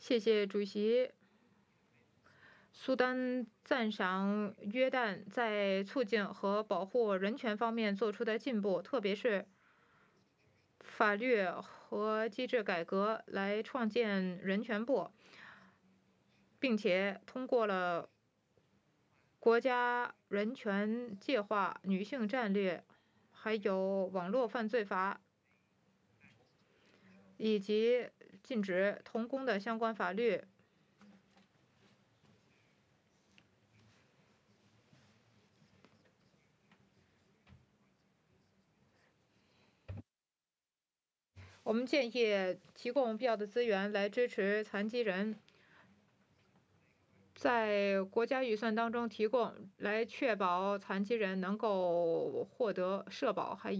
谢谢主席。苏丹赞赏约旦在促进和保护人权方面做出的进步，特别是法律和机制改革来创建人权部，并且通过了国家人权计划、女性战略，还有网络犯罪法，以及禁止童工的相关法律。我们建议提供必要的资源来支持残疾人，在国家预算当中提供，来确保残疾人能够获得社保，还